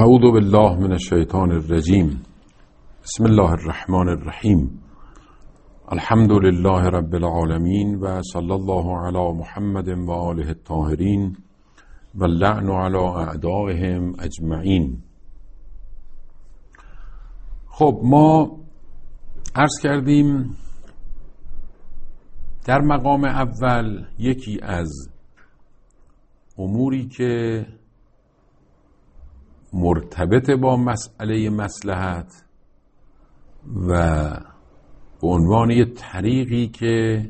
اعوذ بالله من الشیطان الرجیم. بسم الله الرحمن الرحیم. الحمد لله رب العالمین و صلی الله علی محمد و آله الطاهرین و اللعن علی اعدائهم اجمعین. خب ما عرض کردیم در مقام اول یکی از اموری که مرتبط با مسئله مصلحت و به عنوان یک طریقی که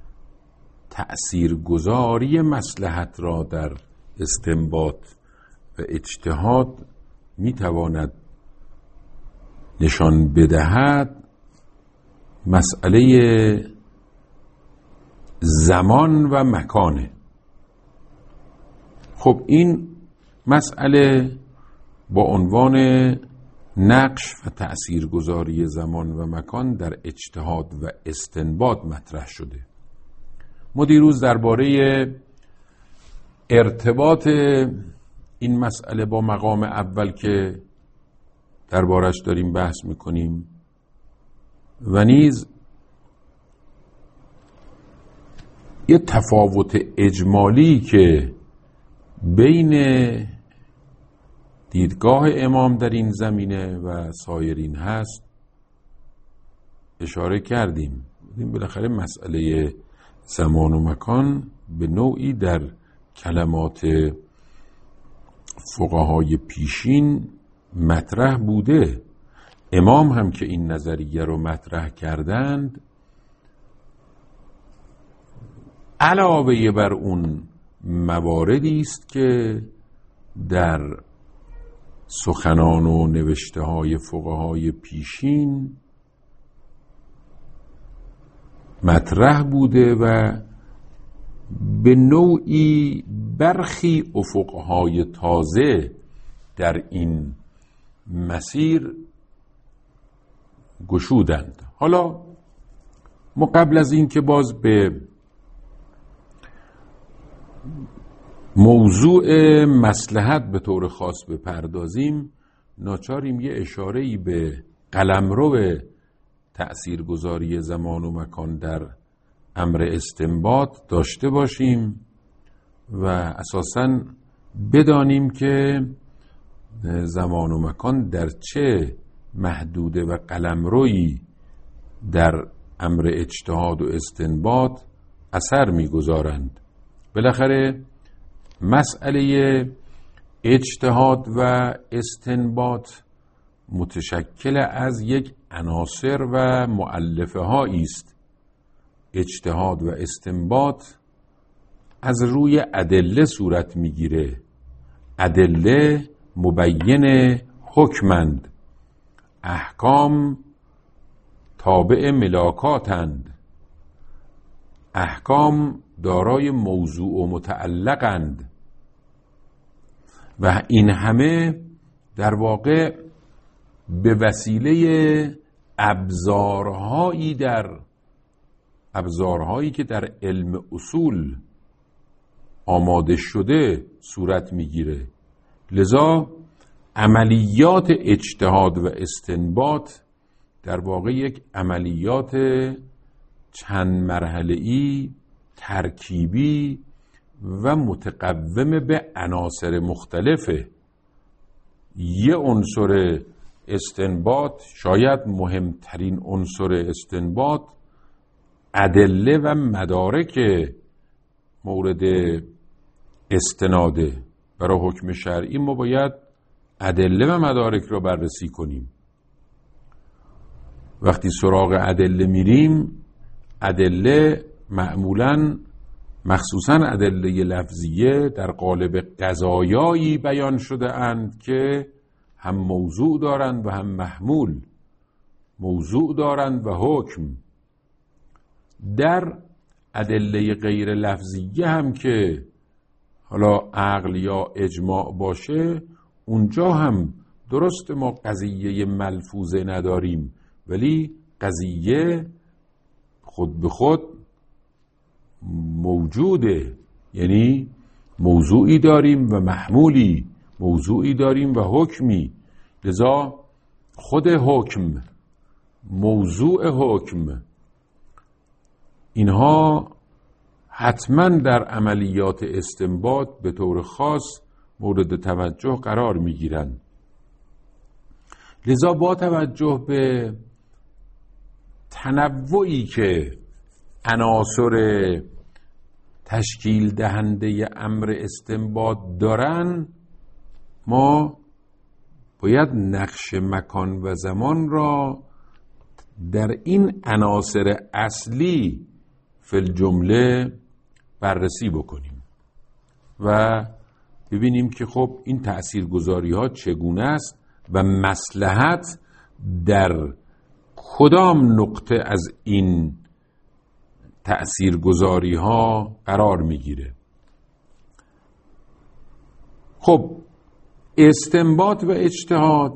تأثیرگذاری مصلحت را در استنباط و اجتهاد میتواند نشان بدهد، مسئله زمان و مکانه. خب این مسئله با عنوان نقش و تأثیرگذاری زمان و مکان در اجتهاد و استنباط مطرح شده. ما دیروز درباره ارتباط این مسئله با مقام اول که دربارش داریم بحث میکنیم و نیز یه تفاوت اجمالی که بین دیدگاه امام در این زمینه و سایرین هست اشاره کردیم. بالاخره مسئله زمان و مکان به نوعی در کلمات فقهای پیشین مطرح بوده. امام هم که این نظریه رو مطرح کردند، علاوه بر اون مواردی است که در سخنان و نوشته های فقهای پیشین مطرح بوده و به نوعی برخی افقهای تازه در این مسیر گشودند. حالا ما قبل از این که باز به موضوع مصلحت به طور خاص بپردازیم، ناچاریم یه اشاره‌ای به قلمرو تأثیرگذاری زمان و مکان در امر استنباط داشته باشیم و اساساً بدانیم که زمان و مکان در چه محدوده و قلمرویی در امر اجتهاد و استنباط اثر می‌گذارند. بالاخره مسئله اجتهاد و استنباط متشکل از یک عناصر و مؤلفه هایی است. اجتهاد و استنباط از روی ادله صورت میگیره. ادله مبین حکمند، احکام تابع ملاکاتند، احکام دارای موضوع و متعلقند و این همه در واقع به وسیله ابزارهایی که در علم اصول آماده شده صورت میگیره. لذا عملیات اجتهاد و استنباط در واقع یک عملیات چند مرحله‌ای، ترکیبی و متقوم به عناصر مختلفه. یه عنصر استنباط، شاید مهمترین عنصر استنباط، ادله و مدارک مورد استناده. برای حکم شرعی ما باید ادله و مدارک را بررسی کنیم. وقتی سراغ ادله میریم، ادله معمولاً مخصوصاً ادله لفظیه در قالب قضایایی بیان شده اند که هم موضوع دارند و هم محمول، موضوع دارند و حکم. در ادله غیر لفظیه هم که حالا عقل یا اجماع باشه، اونجا هم درست ما قضیه ملفوظه نداریم، ولی قضیه خود به خود موجوده. یعنی موضوعی داریم و محمولی. موضوعی داریم و حکمی. لذا خود حکم، موضوع حکم، اینها حتما در عملیات استنباط به طور خاص مورد توجه قرار میگیرند. لذا با توجه به تنوعی که عناصر تشکیل دهنده امر استنباط دارن، ما باید نقش مکان و زمان را در این عناصر اصلی فی الجمله بررسی بکنیم و ببینیم که خب این تأثیرگذاری ها چگونه است و مصلحت در کدام نقطه از این تأثیرگذاری ها قرار میگیره. خب استنباط و اجتهاد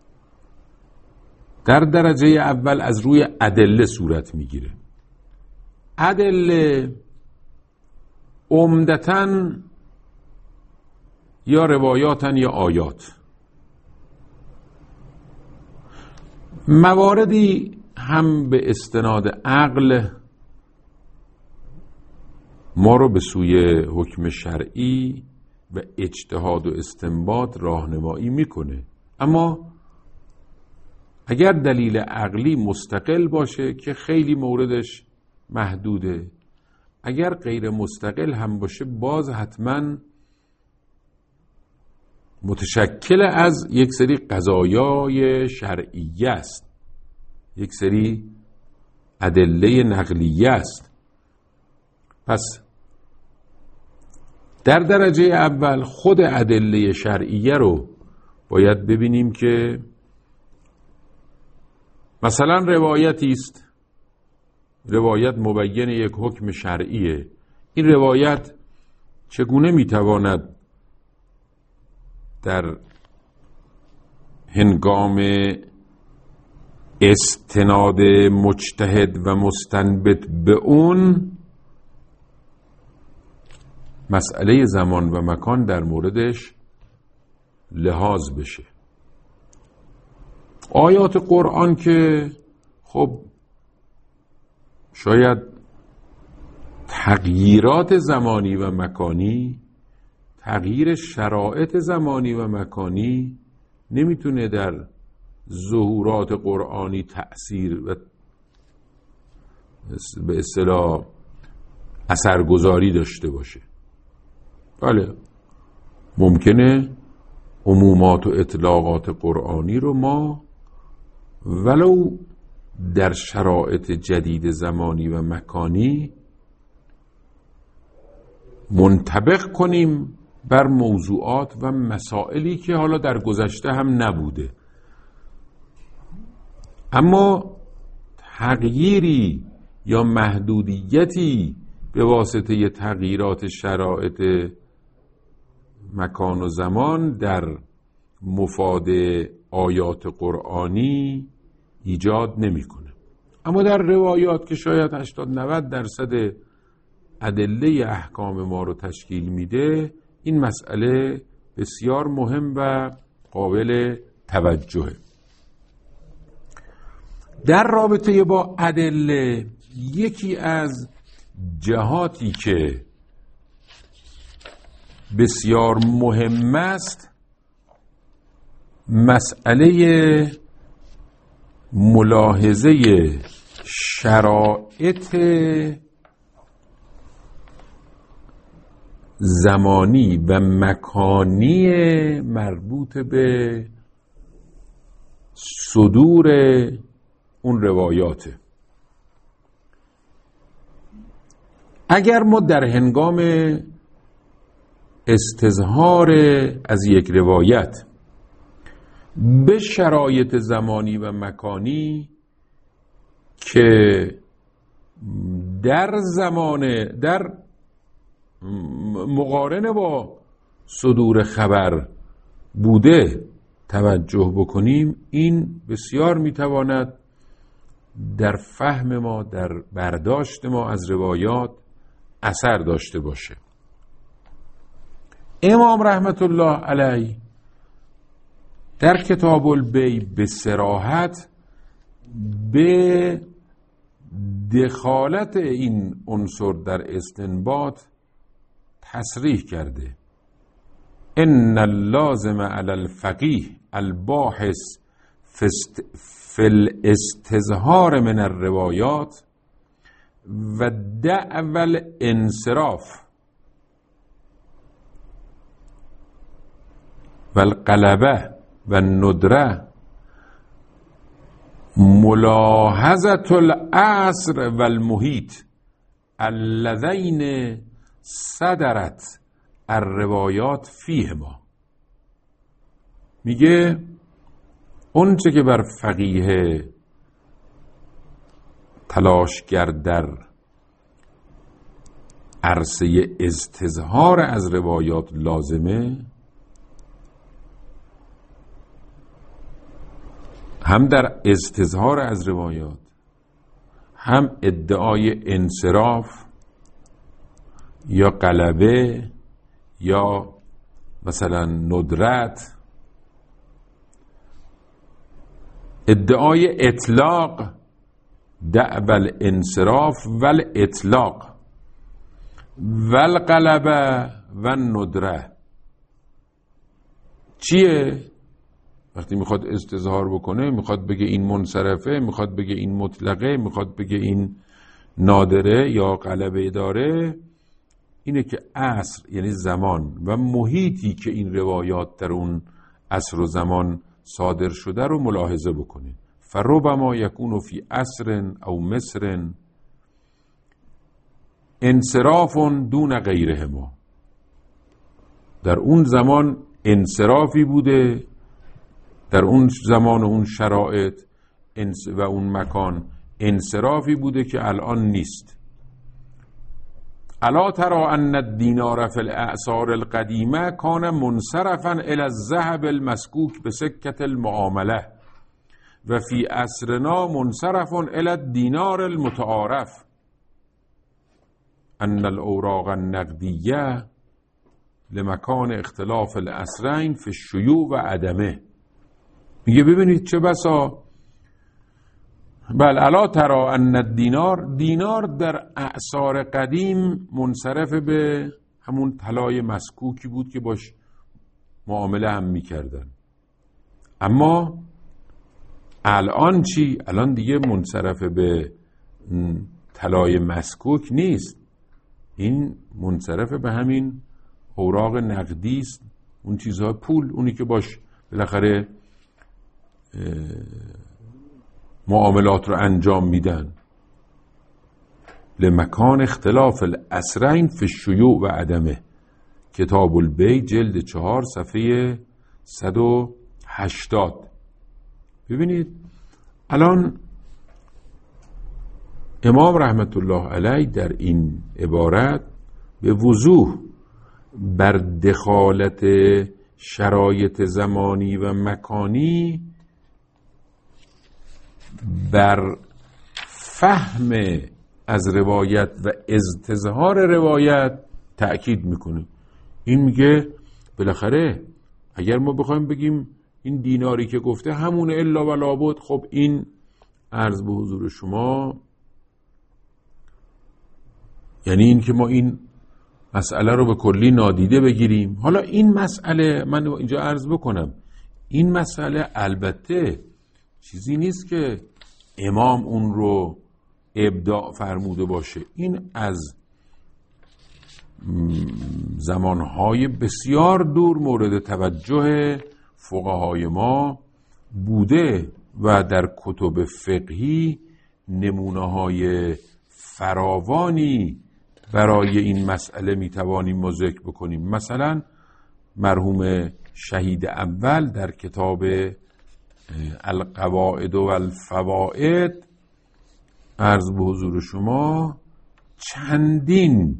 در درجه اول از روی ادله صورت میگیره. ادله عمدتاً یا روایاتن یا آیات، مواردی هم به استناد عقل ما رو به سوی حکم شرعی و اجتهاد و استنباط راهنمایی میکنه، اما اگر دلیل عقلی مستقل باشه که خیلی موردش محدوده، اگر غیر مستقل هم باشه باز حتما متشکل از یک سری قضایای شرعیه است، یک سری ادله نقلیه است. پس در درجه اول خود ادله شرعیه رو باید ببینیم که مثلا روایتی است، روایت مبین یک حکم شرعیه، این روایت چگونه میتواند در هنگام استناد مجتهد و مستنبط به اون مسئله زمان و مکان در موردش لحاظ بشه. آیات قرآن که خب شاید تغییرات زمانی و مکانی، تغییر شرایط زمانی و مکانی نمیتونه در ظهورات قرآنی تأثیر و به اصطلاح اثرگذاری داشته باشه. بله ممکنه عمومات و اطلاقات قرآنی رو ما ولو در شرایط جدید زمانی و مکانی منطبق کنیم بر موضوعات و مسائلی که حالا در گذشته هم نبوده، اما تغییری یا محدودیتی به واسطه تغییرات شرایط مکان و زمان در مفاد آیات قرآنی ایجاد نمی‌کنه. اما در روایات که شاید 80-90% ادله احکام ما رو تشکیل میده، این مسئله بسیار مهم و قابل توجهه. در رابطه با ادله یکی از جهاتی که بسیار مهم است مسئله ملاحظه شرایط زمانی و مکانی مربوط به صدور اون روایاته. اگر ما در هنگام استظهار از یک روایت به شرایط زمانی و مکانی که در مقارنه با صدور خبر بوده توجه بکنیم، این بسیار میتواند در فهم ما، در برداشت ما از روایات اثر داشته باشه. امام رحمت الله علیه در کتاب البیع به صراحت به دخالت این عنصر در استنباط تصریح کرده. ان اللازم علی الفقیه الباحث فی الاستظهار من الروایات و دعوی الانصراف و الغلبه و الندره ملاحظة العصر و المحیط اللذین صدرت الروایات فیهما. میگه اون چه که بر فقیه تلاشگر در عرصه استظهار از روایات لازمه، هم در استظهار از روایات، هم ادعای انصراف یا غلبه یا مثلا ندرت، ادعای اطلاق، دعوی الانصراف و الاطلاق و الغلبه و الندره. چیه؟ وقتی میخواد استظهار بکنه، میخواد بگه این منصرفه، میخواد بگه این مطلقه، میخواد بگه این نادره یا غلبه داره، اینه که عصر یعنی زمان و محیطی که این روایات در اون عصر و زمان صادر شده رو ملاحظه بکنه. فربما یکون فی عصر او مصر انصراف دون غیرهما. در اون زمان انصرافی بوده، در اون زمان و اون شرایط و اون مکان انصرافی بوده که الان نیست. الا ترى ان الدینار فی الاعصار القدیمه کان منصرفا الی الذهب المسکوک بسکة المعامله و فی عصرنا منصرف الی الدینار المتعارف ان الاوراق النقدیه لمکان اختلاف العصرین فی الشیوع و عدمه. میگه ببینید چه بسا، بل الا ترى ان دینار در اعصار قدیم منصرف به همون طلای مسکوکی بود که باش معامله هم میکردن، اما الان چی؟ الان دیگه منصرف به طلای مسکوک نیست، این منصرف به همین اوراق نقدی است، اون چیزها پول، اونی که باش بالاخره معاملات رو انجام میدن. لمکان اختلاف العصرین فی الشیوع و عدمه. کتاب البیع جلد 4 صفحه 180. ببینید الان امام رحمت الله علیه در این عبارت به وضوح بر دخالت شرایط زمانی و مکانی بر فهم از روایت و استظهار روایت تأکید میکنه. این میگه بالاخره اگر ما بخوایم بگیم این دیناری که گفته همونه الا و لابد، خب این عرض به حضور شما یعنی این که ما این مسئله رو به کلی نادیده بگیریم. حالا این مسئله من اینجا عرض بکنم، این مسئله البته چیزی نیست که امام اون رو ابداع فرموده باشه، این از زمانهای بسیار دور مورد توجه فقهای ما بوده و در کتب فقهی نمونه‌های فراوانی برای این مسئله میتوانیم ما ذکر بکنیم. مثلا مرحوم شهید اول در کتاب القواعد و الفوائد عرض به حضور شما چندین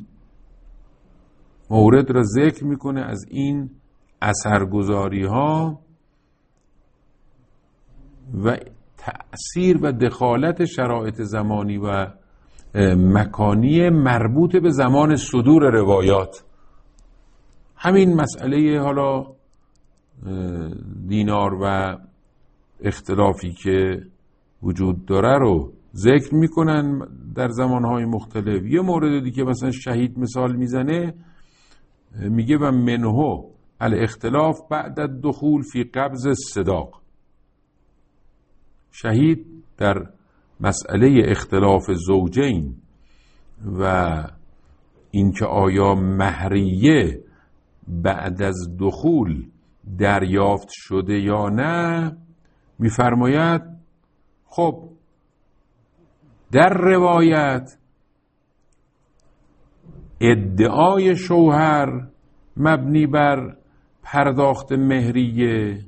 مورد را ذکر میکنه از این اثرگذاری ها و تأثیر و دخالت شرایط زمانی و مکانی مربوط به زمان صدور روایات. همین مسئله حالا دینار و اختلافی که وجود داره رو ذکر میکنن در زمانهای مختلف. یه مورد دیگه مثلا شهید مثال میزنه، میگه و منهو الاختلاف بعد الدخول فی قبض الصداق. شهید در مسئله اختلاف زوجین و اینکه آیا مهریه بعد از دخول دریافت شده یا نه، میفرماید خب در روایت ادعای شوهر مبنی بر پرداخت مهریه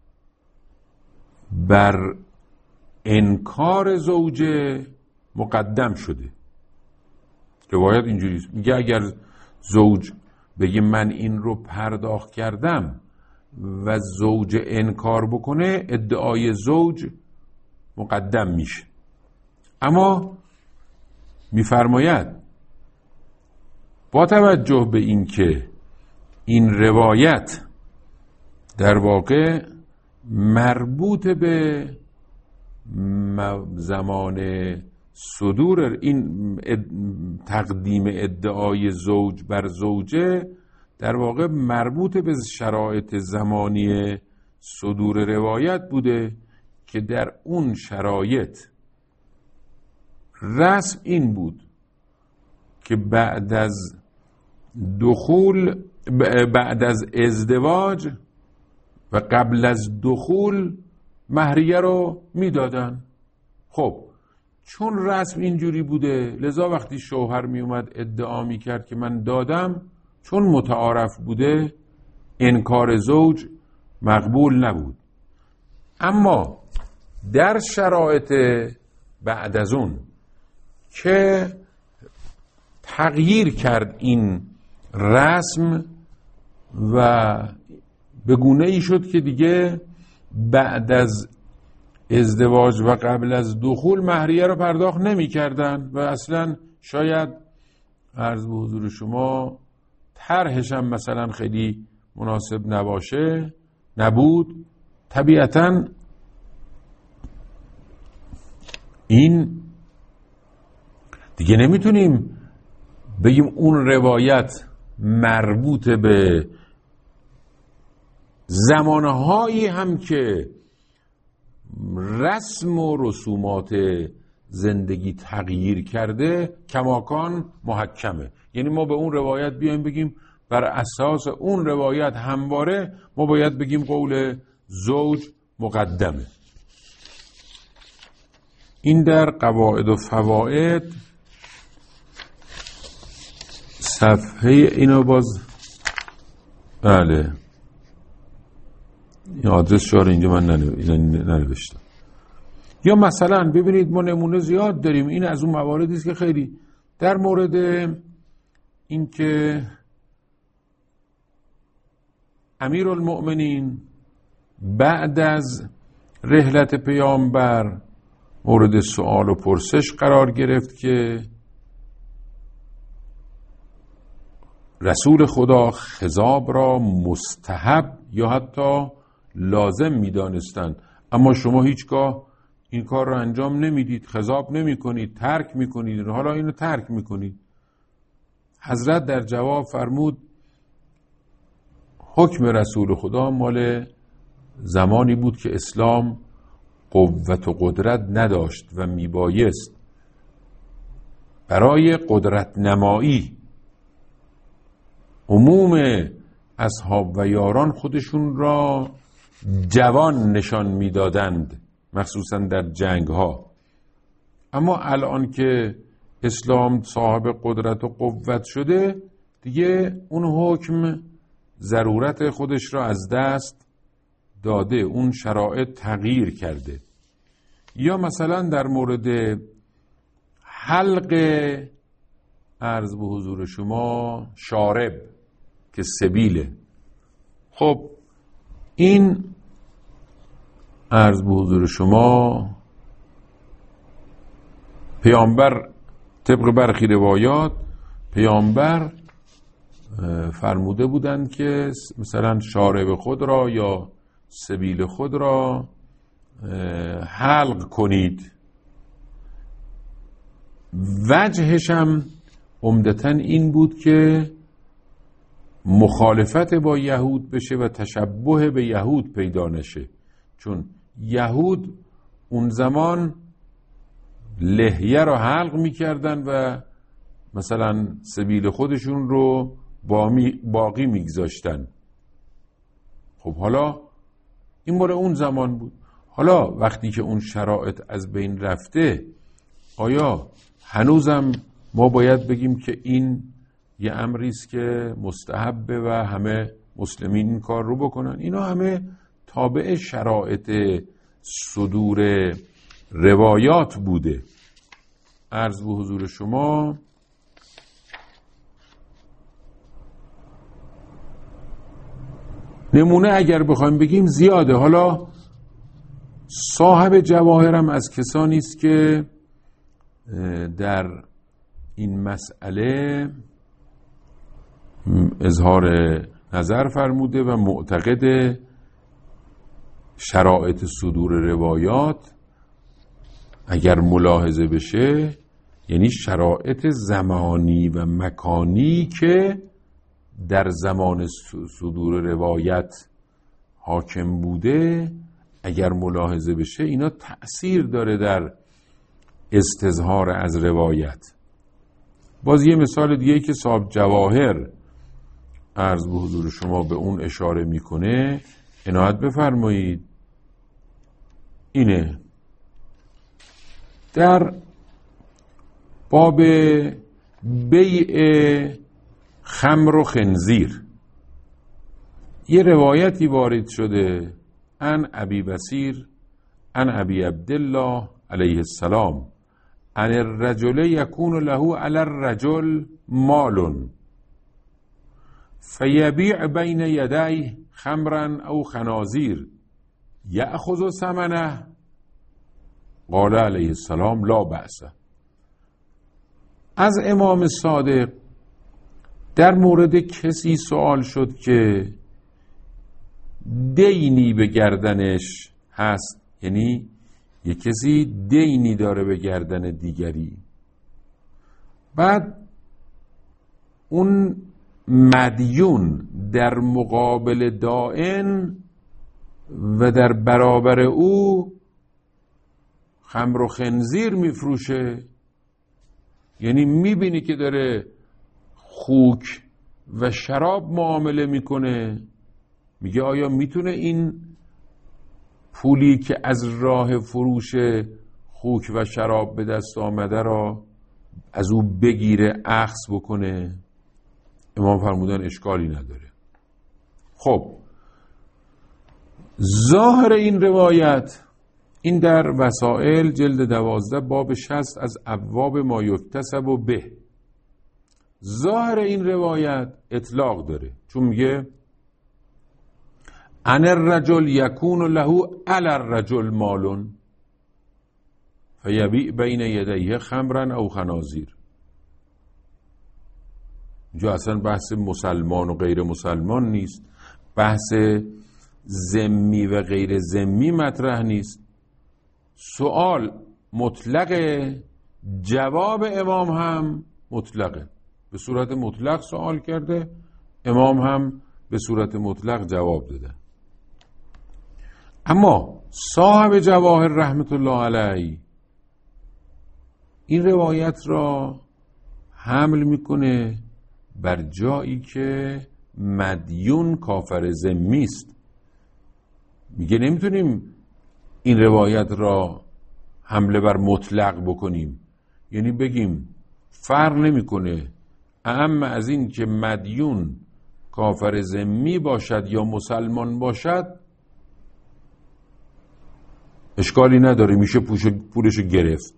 بر انکار زوجه مقدم شده. روایت اینجوری میگه اگر زوج بگه من این رو پرداخت کردم و زوج انکار بکنه، ادعای زوج مقدم میشه. اما میفرماید با توجه به این که این روایت در واقع مربوط به زمان صدور این تقدیم ادعای زوج بر زوجه، در واقع مربوط به شرایط زمانی صدور روایت بوده که در اون شرایط رسم این بود که بعد از دخول، بعد از ازدواج و قبل از دخول مهریه رو میدادن. خب چون رسم اینجوری بوده، لذا وقتی شوهر می اومد ادعا می کرد که من دادم، چون متعارف بوده انکار زوج مقبول نبود. اما در شرایط بعد از اون که تغییر کرد این رسم و به گونه‌ای شد که دیگه بعد از ازدواج و قبل از دخول مهریه رو پرداخت نمی کردن و اصلا شاید عرض به حضور شما طرحش هم مثلا خیلی مناسب نبود. طبیعتاً این دیگه نمیتونیم بگیم اون روایت مربوط به زمانهایی هم که رسم و رسومات زندگی تغییر کرده کماکان محکمه. یعنی ما به اون روایت بیایم بگیم بر اساس اون روایت همواره ما باید بگیم قول زوج مقدمه. این در قواعد و فواید صفحه اینو باز بله این آدرس شاره اینجا من ننوشتم. یا مثلا ببینید ما نمونه زیاد داریم، این از اون مواردی است که خیلی در مورد این که امیرالمؤمنین بعد از رحلت پیامبر مورد سوال و پرسش قرار گرفت که رسول خدا خضاب را مستحب یا حتی لازم می‌دانستند، اما شما هیچگاه این کار را انجام نمیدید، خضاب نمی‌کنید، ترک می‌کنید، حالا اینو ترک می‌کنید. حضرت در جواب فرمود حکم رسول خدا مال زمانی بود که اسلام قوت و قدرت نداشت و میبایست برای قدرت نمایی عموم اصحاب و یاران خودشون را جوان نشان میدادند، مخصوصا در جنگ ها. اما الان که اسلام صاحب قدرت و قوت شده، دیگه اون حکم ضرورت خودش را از دست داده، اون شرایط تغییر کرده. یا مثلا در مورد حلق عرض به حضور شما شارب که سبیله، خب این عرض به حضور شما پیامبر طبق برخی روایات پیامبر فرموده بودند که مثلا شارب خود را یا سبیل خود را حلق کنید. وجهش هم عمدتاً این بود که مخالفت با یهود بشه و تشبه به یهود پیدا نشه، چون یهود اون زمان لحیه را حلق میکردن و مثلا سبیل خودشون رو باقی میگذاشتن. خب حالا این مال اون زمان بود. حالا وقتی که اون شرایط از بین رفته، آیا هنوزم ما باید بگیم که این یه امری است که مستحبه و همه مسلمین این کار رو بکنن؟ اینا همه تابع شرایط صدور روایات بوده. عرض به حضور شما نمونه اگر بخوایم بگیم زیاده. حالا صاحب جواهرم از کسانی است که در این مسئله اظهار نظر فرموده و معتقد شرایط صدور روایات اگر ملاحظه بشه، یعنی شرایط زمانی و مکانی که در زمان صدور روایت حاکم بوده، اگر ملاحظه بشه اینا تأثیر داره در استظهار از روایت. باز یه مثال دیگه که صاحب جواهر عرض به حضور شما به اون اشاره میکنه، عنایت بفرمایید. اینه در باب بیع خمر و خنزیر یه روایتی وارد شده عن ابی بصیر عن ابی عبدالله علیه السلام عن الرجل یکون له علی الرجل مال فیبیع بین یدیه خمرا او خنازیر یأخذ ثمنه قال علیه السلام لا بأس. از امام صادق در مورد کسی سوال شد که دینی به گردنش هست، یعنی یک کسی دینی داره به گردن دیگری، بعد اون مدیون در مقابل دائن و در برابر او خمر و خنزیر میفروشه، یعنی میبینی که داره خوک و شراب معامله میکنه، میگه آیا میتونه این پولی که از راه فروش خوک و شراب به دست آمده را از او بگیره اخذ بکنه؟ امام فرمودن اشکالی نداره. خب ظاهر این روایت، این در وسائل جلد 12 باب 60 از ابواب ما یکتسب به، ظاهر این روایت اطلاق داره، چون میگه ان الرجل یکون له علی الرجل مال فیبیع بین یدیه خمرا او خنازیر. اینجا اصلا بحث مسلمان و غیر مسلمان نیست، بحث ذمی و غیر ذمی مطرح نیست. سوال مطلقه، جواب امام هم مطلقه، به صورت مطلق سوال کرده، امام هم به صورت مطلق جواب داده. اما صاحب جواهر رحمت الله علیه این روایت را حمل میکنه بر جایی که مدیون کافر ذمی است. میگه نمیتونیم این روایت را حمله بر مطلق بکنیم، یعنی بگیم فرق نمیکنه اعم از این که مدیون کافر ذمی باشد یا مسلمان باشد اشکالی نداره، میشه پولشو گرفت.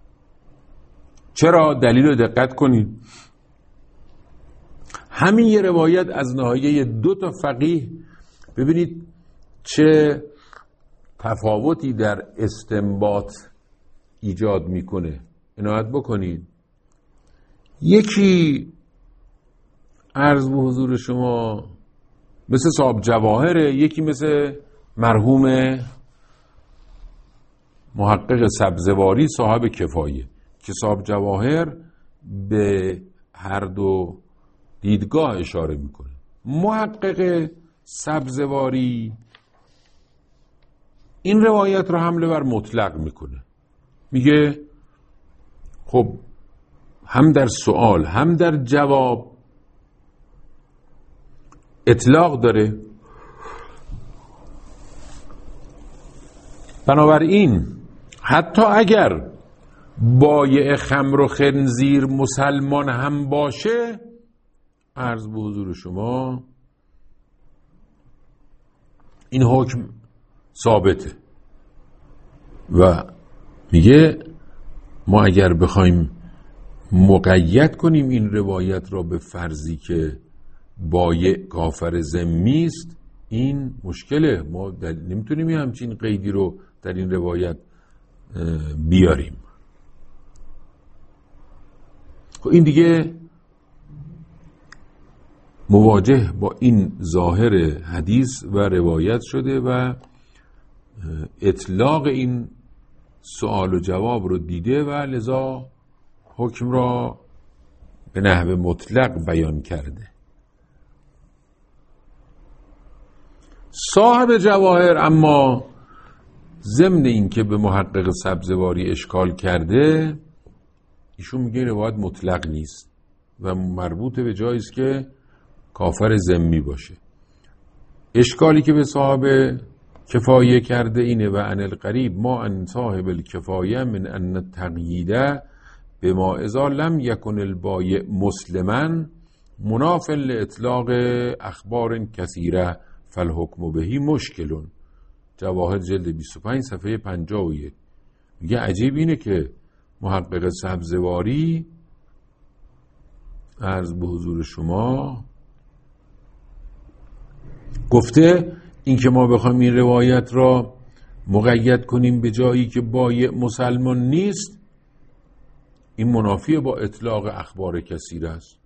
چرا؟ دلیل رو دقت کنید. همین یه روایت از ناحیه 2 تا فقیه، ببینید چه تفاوتی در استنباط ایجاد میکنه. عنایت بکنید. یکی عرض به حضور شما مثل صاحب جواهره، یکی مثل مرحوم محقق سبزواری صاحب کفایه که صاحب جواهر به هر دو دیدگاه اشاره میکنه. محقق سبزواری این روایت رو حمله بر مطلق میکنه، میگه خب هم در سوال هم در جواب اطلاق داره، بنابراین حتی اگر بایع خمر و خنزیر مسلمان هم باشه، عرض به حضور شما این حکم ثابته. و میگه ما اگر بخوایم مقید کنیم این روایت را به فرضی که بایع کافر ذمی است، این مشکله. ما نمیتونیم همچین قیدی رو در این روایت بیاریم. این دیگه مواجه با این ظاهر حدیث و روایت شده و اطلاق این سوال و جواب رو دیده و لذا حکم را به نحو مطلق بیان کرده. صاحب جواهر اما ضمن این که به محقق سبزواری اشکال کرده، ایشون میگه روایت مطلق نیست و مربوط به جایی است که کافر ذمی باشه. اشکالی که به صاحب کفایه کرده اینه و ان القریب ما ان صاحب الکفایه من ان التقییده بما اذا لم یکن البایع مسلما مناف لاطلاق اخبار کثیره فالحکم بهی مشکلون. جواهر جلد 25 صفحه 51. میگه عجیب اینه که محقق سبزواری عرض به حضور شما گفته این که ما بخوایم این روایت را مقید کنیم به جایی که بایع مسلمان نیست، این منافی با اطلاق اخبار کثیره است.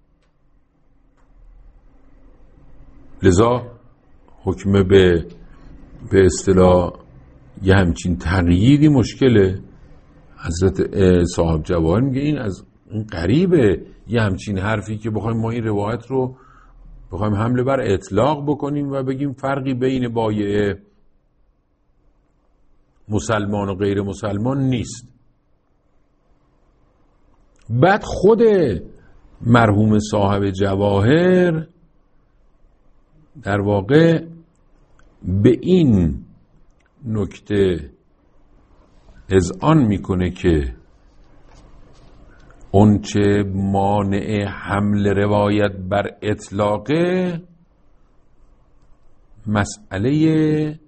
لذا حکم به اصطلاح یه همچین تقییدی مشکله. حضرت صاحب جواهر میگه این از این قریبه، یه همچین حرفی که بخوایم ما این روایت رو بخوایم حمله بر اطلاق بکنیم و بگیم فرقی بین بایع مسلمان و غیر مسلمان نیست. بعد خود مرحوم صاحب جواهر در واقع به این نکته اذعان میکنه که اونچه مانع حمل روایت بر اطلاقه مسئله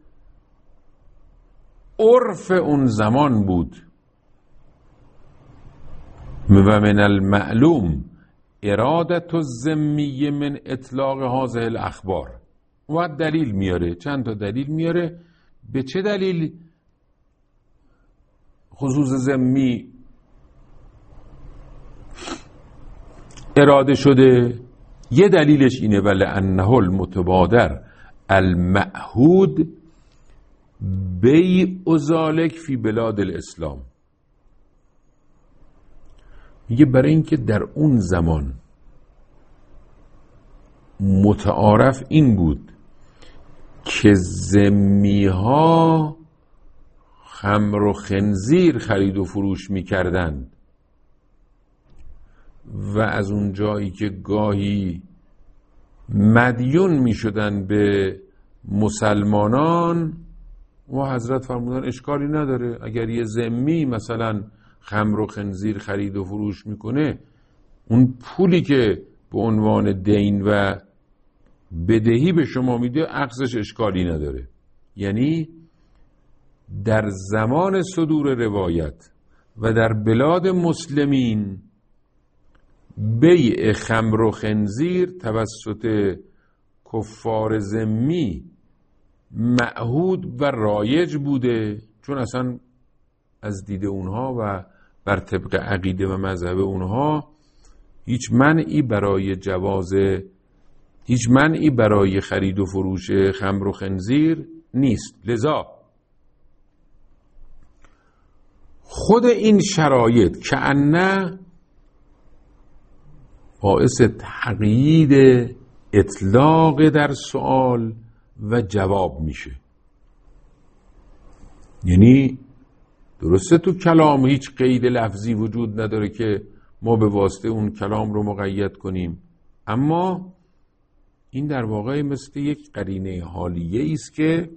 عرف اون زمان بود و من المعلوم ارادت الذمی من اطلاق هذه الاخبار. و دلیل میاره، چند تا دلیل میاره. به چه دلیل خصوص ذمی اراده شده؟ یه دلیلش اینه ولانه المتبادر المعهود بیع ذلک فی بلاد الاسلام. میگه برای اینکه در اون زمان متعارف این بود که ذمی ها خمر و خنزیر خرید و فروش میکردند و از اون جایی که گاهی مدیون میشدن به مسلمانان و حضرت فرمودن اشکالی نداره اگر یه ذمی مثلا خمر و خنزیر خرید و فروش میکنه، اون پولی که به عنوان دین و بدهی به شما میده عکسش اشکالی نداره. یعنی در زمان صدور روایت و در بلاد مسلمین بیع خمر و خنزیر توسط کفار ذمی معهود و رایج بوده، چون اصلا از دید اونها و بر طبق عقیده و مذهب اونها هیچ منعی برای جواز هیچ منعی برای خرید و فروش خمر و خنزیر نیست. لذا خود این شرایط کأنه باعث تقیید اطلاق در سوال و جواب میشه. یعنی درسته تو کلام هیچ قید لفظی وجود نداره که ما به واسطه اون کلام رو مقید کنیم، اما این در واقع مثل یک قرینه حالیه است که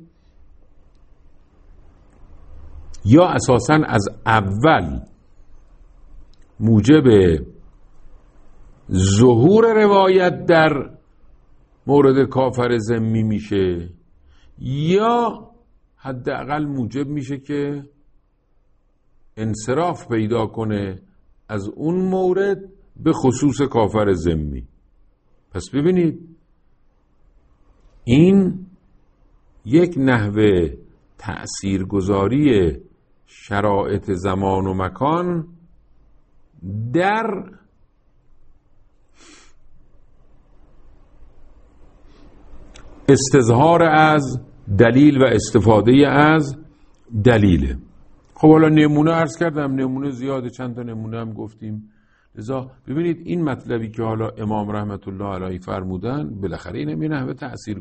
یا اساساً از اول موجب ظهور روایت در مورد کافر ذمی میشه، یا حداقل موجب میشه که انصراف پیدا کنه از اون مورد به خصوص کافر ذمی. پس ببینید این یک نحوه تأثیرگذاری شرایط زمان و مکان در استظهار از دلیل و استفاده از دلیله. خب حالا نمونه عرض کردم، نمونه زیاده، چند تا نمونه هم گفتیم. لذا ببینید این مطلبی که حالا امام رحمت الله علیه فرمودن بالاخره این همین نحوه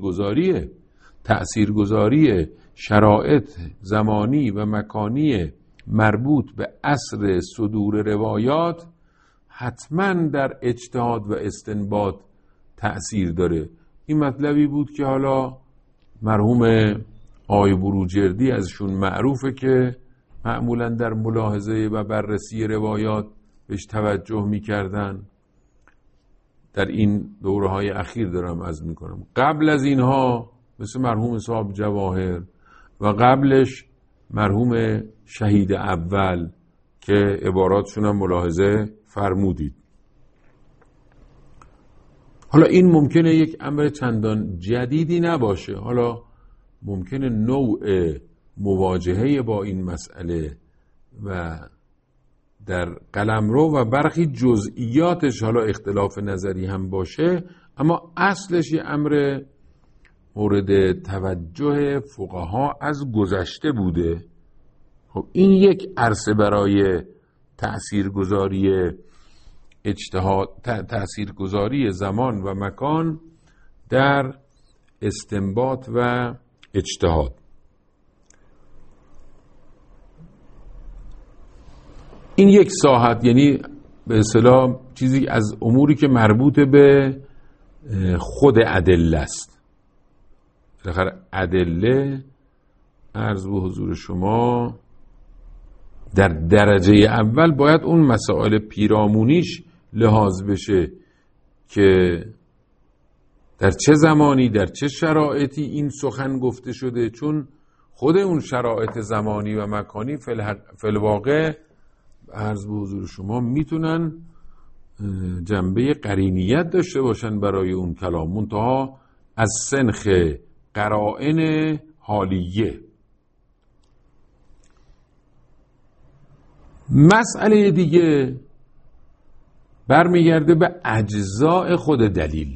تأثیرگذاری شرایط زمانی و مکانی مربوط به عصر صدور روایات حتما در اجتهاد و استنباط تأثیر داره. این مطلبی بود که حالا مرحوم آقای بروجردی ازشون معروفه که معمولا در ملاحظه و بررسی روایات بهش توجه میکردن. در این دوره‌های اخیر دارم عرض میکنم. قبل از اینها مثل مرحوم صاحب جواهر و قبلش مرحوم شهید اول که عباراتشون هم ملاحظه فرمودید. حالا این ممکنه یک امر چندان جدیدی نباشه، حالا ممکنه نوع مواجهه با این مسئله و در قلمرو و برخی جزئیاتش حالا اختلاف نظری هم باشه، اما اصلش یه امر مورد توجه فقها از گذشته بوده. خب این یک عرصه برای تأثیرگذاری زمان و مکان در استنباط و اجتهاد. این یک ساحت، یعنی به اصطلاح چیزی از اموری که مربوط به خود ادله است. بالاخره ادله عرض به حضور شما در درجه اول باید اون مسائل پیرامونیش لحاظ بشه که در چه زمانی در چه شرایطی این سخن گفته شده، چون خود اون شرایط زمانی و مکانی فی‌الواقع عرض به حضور شما میتونن جنبه قرینیت داشته باشن برای اون کلام، منتها از سنخ قرائن حالیه. مسئله دیگه برمیگرده به اجزاء خود دلیل.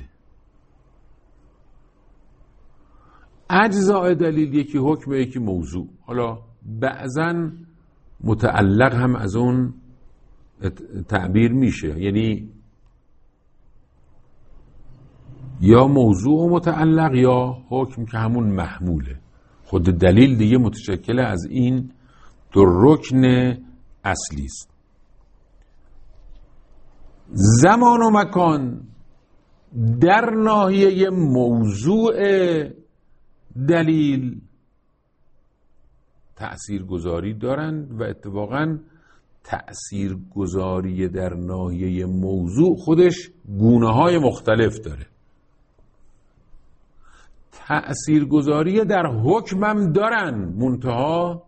اجزاء دلیل یکی حکم یکی موضوع، حالا بعضن متعلق هم از اون تعبیر میشه، یعنی یا موضوع و متعلق یا حکم که همون محموله. خود دلیل دیگه متشکل از این دو رکن اصلی است. زمان و مکان در ناحیه موضوع دلیل تأثیرگذاری دارند و اتفاقاً تأثیرگذاری در ناحیه موضوع خودش گونه‌های مختلف داره. تأثیرگذاری در حکم هم دارن، منتها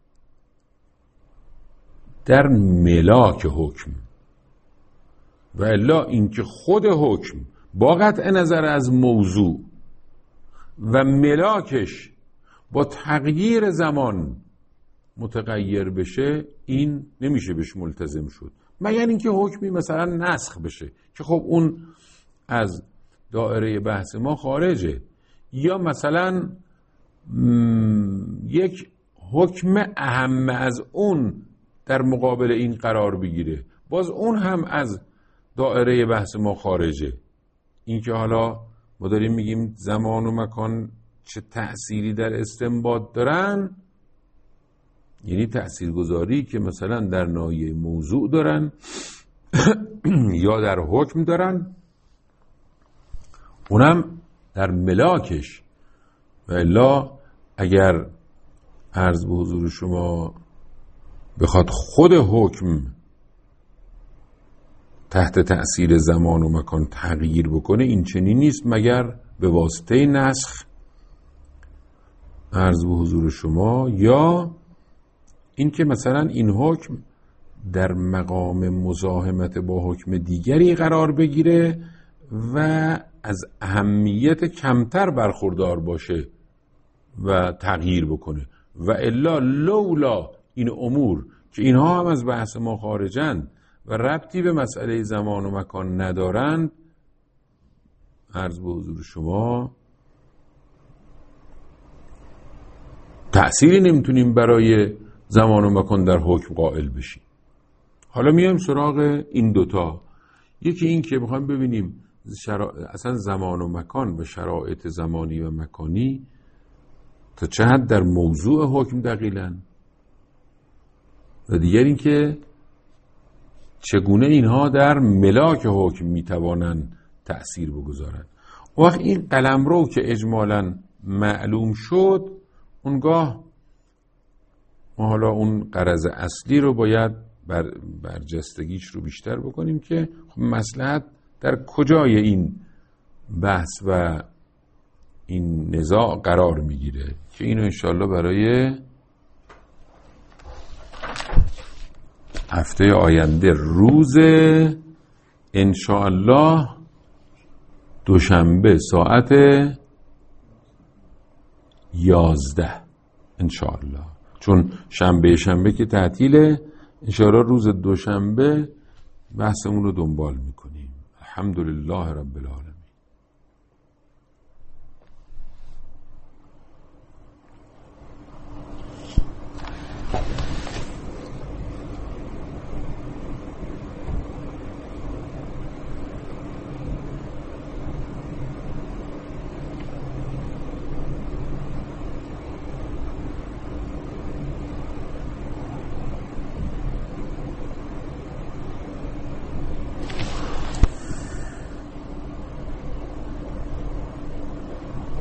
در ملاک حکم، و الا اینکه خود حکم با قطع نظر از موضوع و ملاکش با تغییر زمان متغیر بشه، این نمیشه بهش ملتزم شد، مگر اینکه حکمی مثلا نسخ بشه که خب اون از دایره بحث ما خارجه، یا مثلا یک حکم اهم از اون در مقابل این قرار بگیره، باز اون هم از دایره بحث ما خارجه. این که حالا ما داریم میگیم زمان و مکان چه تأثیری در استنباط دارن، یعنی تأثیرگذاری که مثلا در ناحیه موضوع دارن یا در حکم دارن، اونم در ملاکش. و الا اگر عرض به حضور شما بخواد خود حکم تحت تأثیر زمان و مکان تغییر بکنه، این چنین نیست مگر به واسطه نسخ، عرض به حضور شما، یا این که مثلا این حکم در مقام مزاحمت با حکم دیگری قرار بگیره و از اهمیت کمتر برخوردار باشه و تغییر بکنه. و الا لولا این امور که اینها هم از بحث ما خارجن و ربطی به مسئله زمان و مکان ندارند، عرض به حضور شما تأثیری نمیتونیم برای زمان و مکان در حکم قائل بشیم. حالا میایم سراغ این دوتا. یکی این که میخوایم ببینیم اصلا زمان و مکان و شرایط زمانی و مکانی تا چه حد در موضوع حکم دقیقن، و دیگر این که چگونه اینها در ملاک حکم میتوانند تأثیر بگذارند. وقت این قلمرو که اجمالاً معلوم شد، اونگاه ما حالا اون غرض اصلی رو باید برجستگیش رو بیشتر بکنیم که خب مصلحت در کجای این بحث و این نزاع قرار میگیره، که اینو انشاءالله برای هفته آینده روز انشاءالله دوشنبه ساعت 11 انشاءالله، چون شنبه که تعطیله، انشاءالله روز دوشنبه بحثمون رو دنبال میکنیم. الحمدلله رب العالمین.